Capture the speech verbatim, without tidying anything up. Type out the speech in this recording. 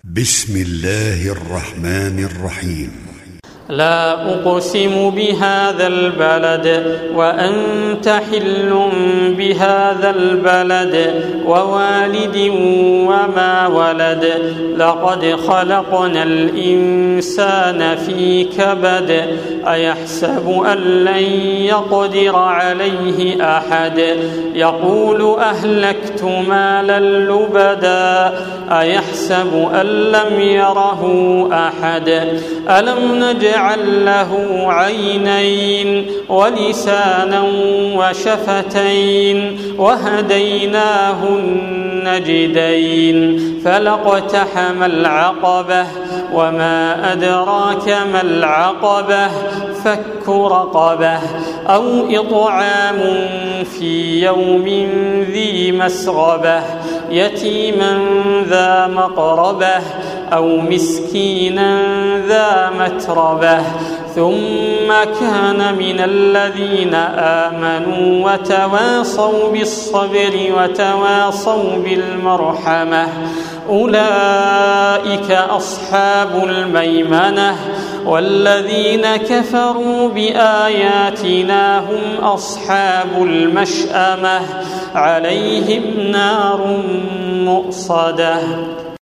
بسم الله الرحمن الرحيم. لا أقسم بهذا البلد وأنت حل بهذا البلد ووالد وما ولد لقد خلقنا الإنسان في كبد أيحسب أن لن يقدر عليه أحد يقول أهلكت مالا لبدا أيحسب أن لم يره أحد ألم نجعل له عينين ولسانا وشفتين وهديناه النجدين فلاقتحم العقبة وما أدراك ما العقبة فك رقبة أو إطعام في يوم ذي مسغبة يتيما ذا مقربة أو مسكينا ذا متربة ثم كان من الذين آمنوا وتواصوا بالصبر وتواصوا بالمرحمة أولئك أصحاب الميمنة والذين كفروا بآياتنا هم أصحاب المشأمة عليهم نار مؤصدة.